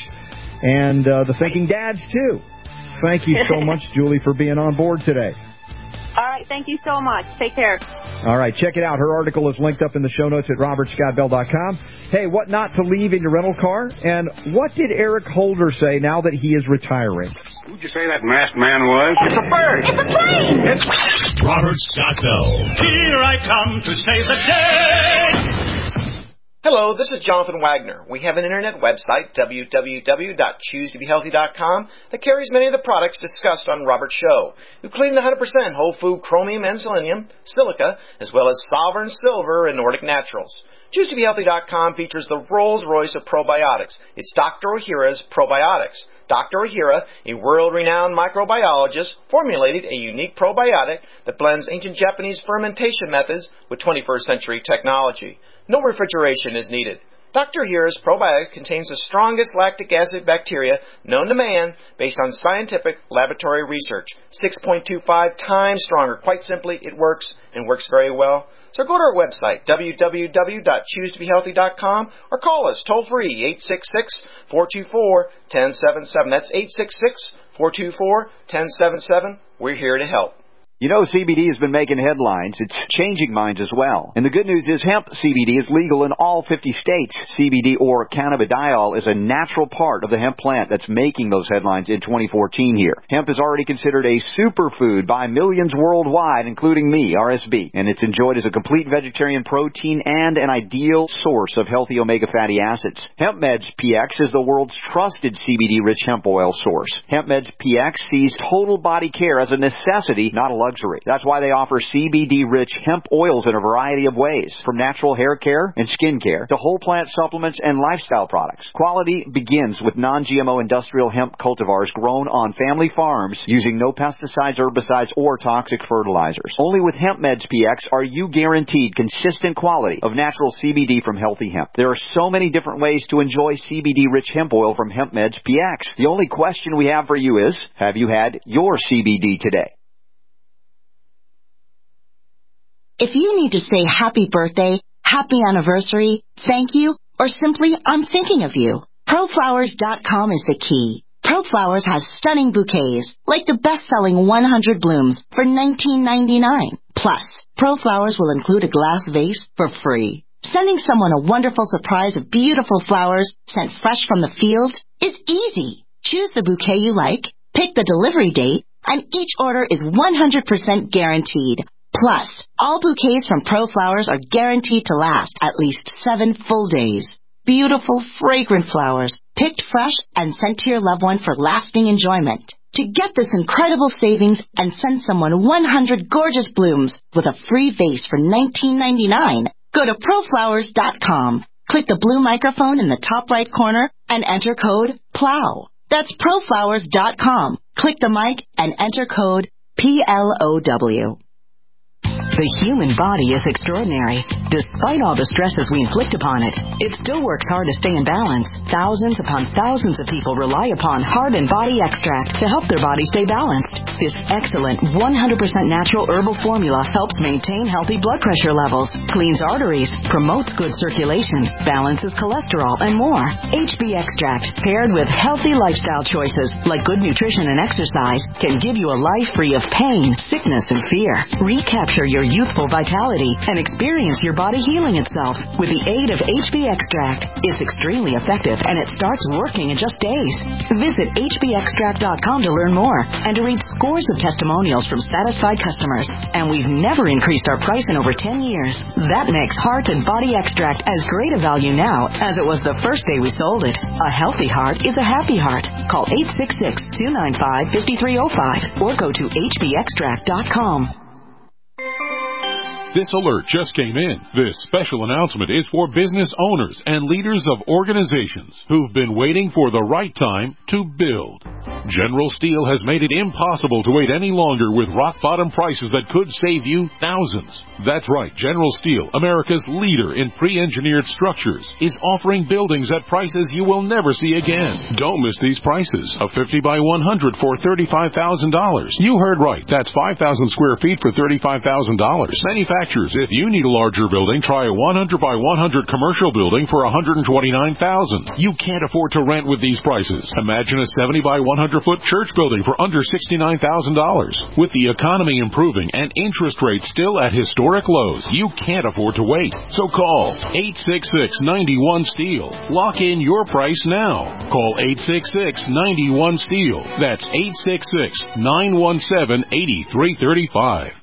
and uh, the Thinking Dads, too. Thank you so much, Julie, for being on board today. All right. Thank you so much. Take care. All right. Check it out. Her article is linked up in the show notes at robert scott bell dot com. Hey, what not to leave in your rental car? And what did Eric Holder say now that he is retiring? Who'd you say that masked man was? It's a bird. It's a plane. It's Robert Scott Bell. Here I come to save the day. Hello, this is Jonathan Wagner. We have an internet website, w w w dot choose to be healthy dot com, that carries many of the products discussed on Robert's show. We clean one hundred percent whole food chromium and selenium, silica, as well as Sovereign Silver and Nordic Naturals. choose to be healthy dot com features the Rolls-Royce of probiotics. It's Doctor Ohhira's Probiotics. Doctor Ohhira, a world-renowned microbiologist, formulated a unique probiotic that blends ancient Japanese fermentation methods with twenty-first century technology. No refrigeration is needed. Doctor Ohhira's probiotic contains the strongest lactic acid bacteria known to man based on scientific laboratory research. six point two five times stronger. Quite simply, it works, and works very well. So go to our website, w w w dot choose to be healthy dot com, or call us toll-free, eight six six, four two four, one zero seven seven. That's eight six six, four two four, one zero seven seven. We're here to help. You know, C B D has been making headlines. It's changing minds as well. And the good news is hemp C B D is legal in all fifty states. C B D, or cannabidiol, is a natural part of the hemp plant that's making those headlines in twenty fourteen here. Hemp is already considered a superfood by millions worldwide, including me, R S B. And it's enjoyed as a complete vegetarian protein and an ideal source of healthy omega fatty acids. HempMeds P X is the world's trusted C B D-rich hemp oil source. HempMeds P X sees total body care as a necessity, not a luxury. That's why they offer C B D-rich hemp oils in a variety of ways, from natural hair care and skin care to whole plant supplements and lifestyle products. Quality begins with non G M O industrial hemp cultivars grown on family farms using no pesticides, herbicides, or toxic fertilizers. Only with HempMeds P X are you guaranteed consistent quality of natural C B D from healthy hemp. There are so many different ways to enjoy C B D-rich hemp oil from HempMeds P X. The only question we have for you is, have you had your C B D today? If you need to say happy birthday, happy anniversary, thank you, or simply I'm thinking of you, pro flowers dot com is the key. ProFlowers has stunning bouquets, like the best-selling one hundred blooms for nineteen ninety-nine. Plus, ProFlowers will include a glass vase for free. Sending someone a wonderful surprise of beautiful flowers sent fresh from the field is easy. Choose the bouquet you like, pick the delivery date, and each order is one hundred percent guaranteed. Plus, all bouquets from ProFlowers are guaranteed to last at least seven full days. Beautiful, fragrant flowers, picked fresh and sent to your loved one for lasting enjoyment. To get this incredible savings and send someone one hundred gorgeous blooms with a free vase for nineteen ninety-nine, go to pro flowers dot com. Click the blue microphone in the top right corner and enter code PLOW. That's pro flowers dot com. Click the mic and enter code P L O W. The human body is extraordinary. Despite all the stresses we inflict upon it, it still works hard to stay in balance. Thousands upon thousands of people rely upon Heart and Body Extract to help their body stay balanced. This excellent one hundred percent natural herbal formula helps maintain healthy blood pressure levels, cleans arteries, promotes good circulation, balances cholesterol, and more. H B Extract, paired with healthy lifestyle choices like good nutrition and exercise, can give you a life free of pain, sickness, and fear. Recapture your youthful vitality and experience your body healing itself with the aid of H B Extract. It's extremely effective and it starts working in just days. Visit H B extract dot com to learn more and to read scores of testimonials from satisfied customers. And we've never increased our price in over ten years. That makes Heart and Body Extract as great a value now as it was the first day we sold it. A healthy heart is a happy heart. Call eight six six, two nine five, five three zero five or go to H B extract dot com. This alert just came in. This special announcement is for business owners and leaders of organizations who've been waiting for the right time to build. General Steel has made it impossible to wait any longer with rock-bottom prices that could save you thousands. That's right, General Steel, America's leader in pre-engineered structures, is offering buildings at prices you will never see again. Don't miss these prices. A fifty by one hundred for thirty-five thousand dollars. You heard right. That's five thousand square feet for thirty-five thousand dollars. Manufacturers, if you need a larger building, try a one hundred by one hundred commercial building for one hundred twenty-nine thousand dollars. You can't afford to rent with these prices. Imagine a seventy by one hundred foot church building for under sixty-nine thousand dollars. With the economy improving and interest rates still at historic lows, you can't afford to wait. So call eight six six, nine one, STEEL. Lock in your price now. Call eight six six, nine one, STEEL. That's eight six six, nine one seven, eight three three five.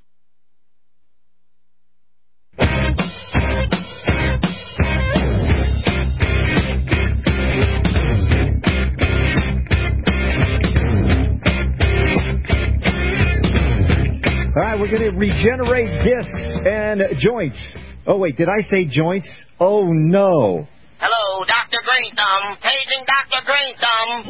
All right, we're going to regenerate discs and joints. Oh, wait, did I say joints? Oh, no. Hello, Doctor Green Thumb. Paging Doctor Green Thumb.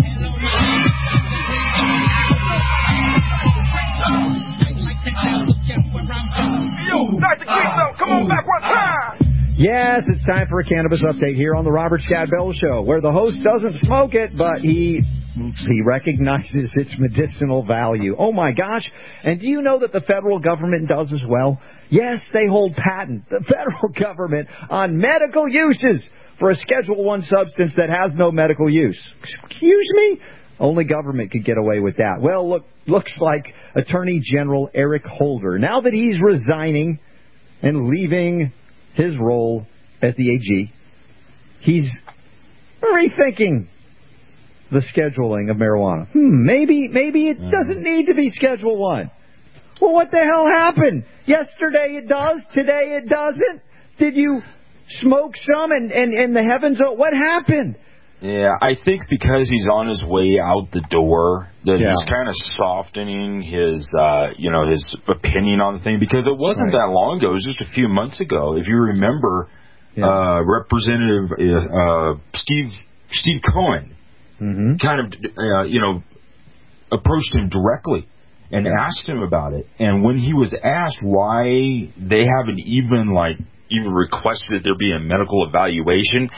Yo, Doctor Green Thumb, come on back one time. Yes, it's time for a cannabis update here on the Robert Scott Bell Show, where the host doesn't smoke it, but he he recognizes its medicinal value. Oh, my gosh. And do you know that the federal government does as well? Yes, they hold patent, the federal government, on medical uses for a Schedule One substance that has no medical use. Excuse me? Only government could get away with that. Well, look, looks like Attorney General Eric Holder, now that he's resigning and leaving his role as the A G, he's rethinking the scheduling of marijuana. Hmm, maybe, maybe it doesn't need to be Schedule One. Well, what the hell happened? Yesterday it does, today it doesn't. Did you smoke some and, and, and the heavens, oh, what happened? Yeah, I think because he's on his way out the door, that Yeah. he's kind of softening his, uh, you know, his opinion on the thing. Because it wasn't Right. that long ago; it was just a few months ago. If you remember, Yeah. uh, Representative uh, Steve Steve Cohen Mm-hmm. kind of, uh, you know, approached him directly and asked him about it. And when he was asked why they haven't even like even requested there be a medical evaluation.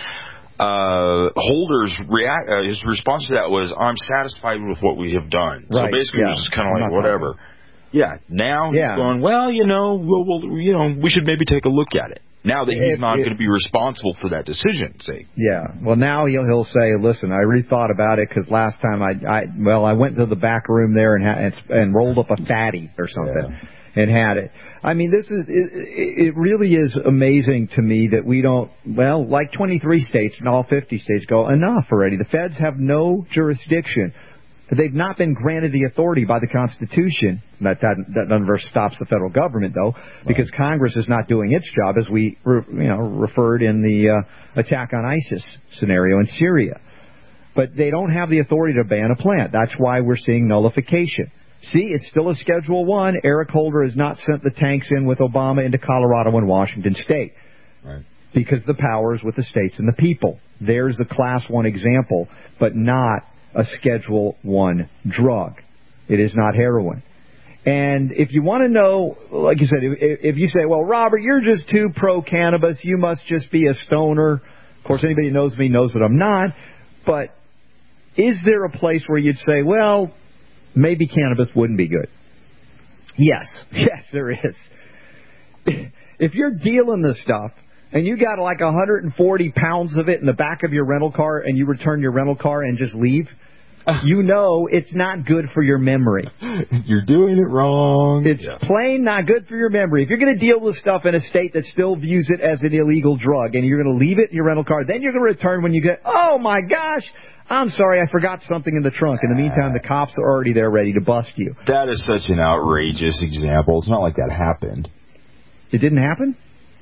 Uh, Holder's react, uh, his response to that was, "I'm satisfied with what we have done." So Right, basically, yeah. it was just kind of I'm like not whatever. Yeah. Now Yeah. he's going, well, you know, we'll, we'll, you know, we should maybe take a look at it. Now that he's If- not if- going to be responsible for that decision, see. Yeah. Well, now he'll he'll say, "Listen, I rethought about it because last time I, I well, I went to the back room there and ha- and, and rolled up a fatty or something and had it." I mean, this is it, it really is amazing to me that we don't. Well, like twenty-three states and all fifty states go enough already. The feds have no jurisdiction. They've not been granted the authority by the Constitution. That that, that never stops the federal government, though, because Congress is not doing its job, as we re, you know referred in the uh, attack on ISIS scenario in Syria. But they don't have the authority to ban a plant. That's why we're seeing nullification. See, it's still a Schedule One. Eric Holder has not sent the tanks in with Obama into Colorado and Washington State. Right. Because the power is with the states and the people. There's a Class One example, but not a Schedule One drug. It is not heroin. And if you want to know, like you said, if, if you say, well, Robert, you're just too pro-cannabis, you must just be a stoner. Of course, anybody who knows me knows that I'm not. But is there a place where you'd say, well, maybe cannabis wouldn't be good? Yes. Yes, there is. If you're dealing this stuff and you got like one hundred forty pounds of it in the back of your rental car and you return your rental car and just leave, you know it's not good for your memory. You're doing it wrong. It's yeah. plain not good for your memory. If you're going to deal with stuff in a state that still views it as an illegal drug and you're going to leave it in your rental car, then you're going to return when you get, oh, my gosh, I'm sorry, I forgot something in the trunk. In the meantime, the cops are already there ready to bust you. That is such an outrageous example. It's not like that happened. It didn't happen?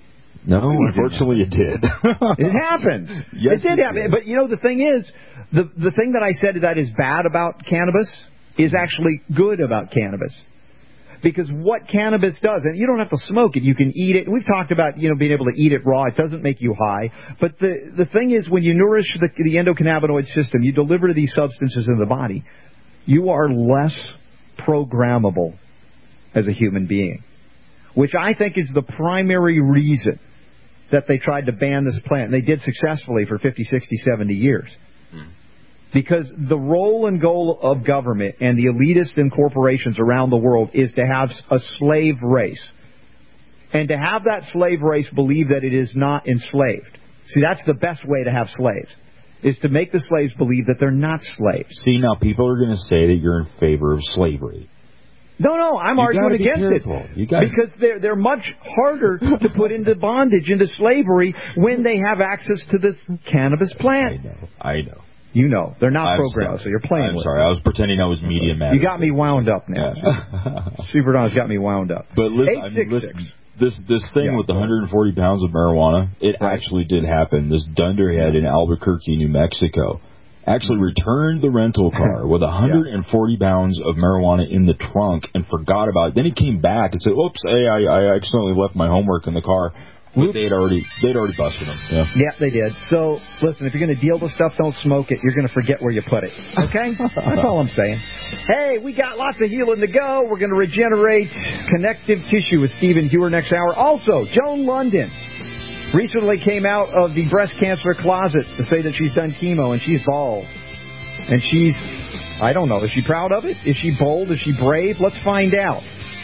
No, unfortunately it did. It happened. Yes, it did it happen. did. But, you know, the thing is, the the thing that I said that is bad about cannabis is actually good about cannabis. Because what cannabis does, and you don't have to smoke it, you can eat it. We've talked about, you know, being able to eat it raw. It doesn't make you high. But the, the thing is, when you nourish the, the endocannabinoid system, you deliver these substances in the body, you are less programmable as a human being. Which I think is the primary reason that they tried to ban this plant. And they did successfully for fifty, sixty, seventy years. Hmm. Because the role and goal of government and the elitists and corporations around the world is to have a slave race. And to have that slave race believe that it is not enslaved. See, that's the best way to have slaves, is to make the slaves believe that they're not slaves. See, now people are going to say that you're in favor of slavery. No, no, I'm you arguing against careful. it. You gotta... Because they're, they're much harder to put into bondage, into slavery, when they have access to this cannabis plant. I know, I know. You know, they're not I'm programmed, sorry. so you're playing I'm with sorry, it. I was pretending I was media man. You got me wound up now. Yeah. Super Don's got me wound up. But listen, I mean, listen this this thing yeah, with the one hundred forty pounds of marijuana, it right. actually did happen. This dunderhead in Albuquerque, New Mexico, actually returned the rental car with one hundred forty yeah. pounds of marijuana in the trunk and forgot about it. Then he came back and said, oops, hey, I, I accidentally left my homework in the car. But they'd already, they'd already busted him. Yeah. yeah, they did. So, listen, if you're going to deal with stuff, don't smoke it. You're going to forget where you put it. Okay? That's all I'm saying. Hey, we got lots of healing to go. We're going to regenerate connective tissue with Stephen Hewer next hour. Also, Joan London recently came out of the breast cancer closet to say that she's done chemo and she's bald. And she's, I don't know, is she proud of it? Is she bold? Is she brave? Let's find out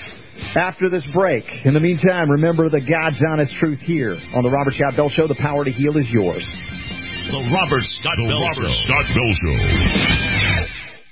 after this break. In the meantime, remember the God's honest truth here on the Robert Scott Bell Show. The power to heal is yours. The Robert Scott the Bell Robert Show. Scott Bell Show.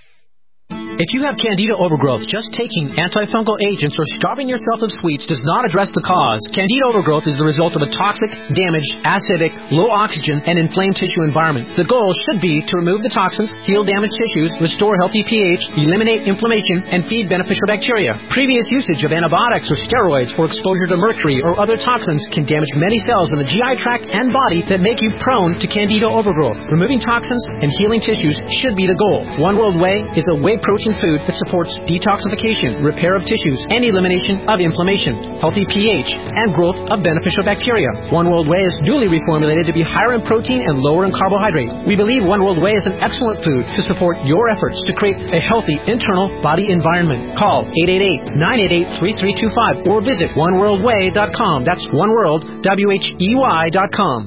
If you have Candida overgrowth, just taking antifungal agents or starving yourself of sweets does not address the cause. Candida overgrowth is the result of a toxic, damaged, acidic, low oxygen, and inflamed tissue environment. The goal should be to remove the toxins, heal damaged tissues, restore healthy pH, eliminate inflammation, and feed beneficial bacteria. Previous usage of antibiotics or steroids or exposure to mercury or other toxins can damage many cells in the G I tract and body that make you prone to Candida overgrowth. Removing toxins and healing tissues should be the goal. One World Whey is a whey protein food that supports detoxification, repair of tissues, and elimination of inflammation, healthy pH, and growth of beneficial bacteria. One World Whey is newly reformulated to be higher in protein and lower in carbohydrate. We believe One World Whey is an excellent food to support your efforts to create a healthy internal body environment. Call eight eight eight, nine eight eight, three three two five or visit one world way dot com. That's one world, W H E Y dot com.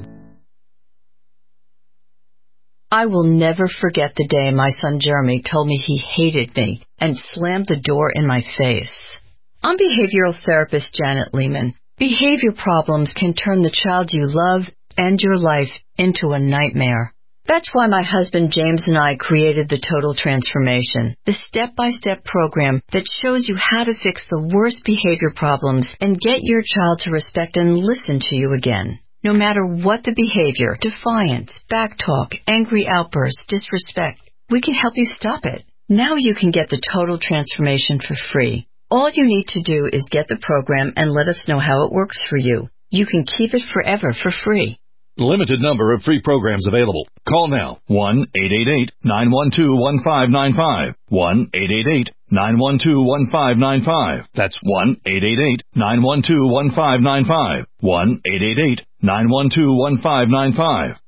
I will never forget the day my son Jeremy told me he hated me and slammed the door in my face. I'm behavioral therapist Janet Lehman. Behavior problems can turn the child you love and your life into a nightmare. That's why my husband James and I created the Total Transformation, the step-by-step program that shows you how to fix the worst behavior problems and get your child to respect and listen to you again. No matter what the behavior, defiance, backtalk, angry outbursts, disrespect, we can help you stop it. Now you can get the Total Transformation for free. All you need to do is get the program and let us know how it works for you. You can keep it forever for free. Limited number of free programs available. Call now. one eight eight eight, nine one two, one five nine five. one eight eight eight, nine one two, one five nine five. That's one eight eight eight, nine one two, one five nine five. one eight eight eight, nine one two, one five nine five.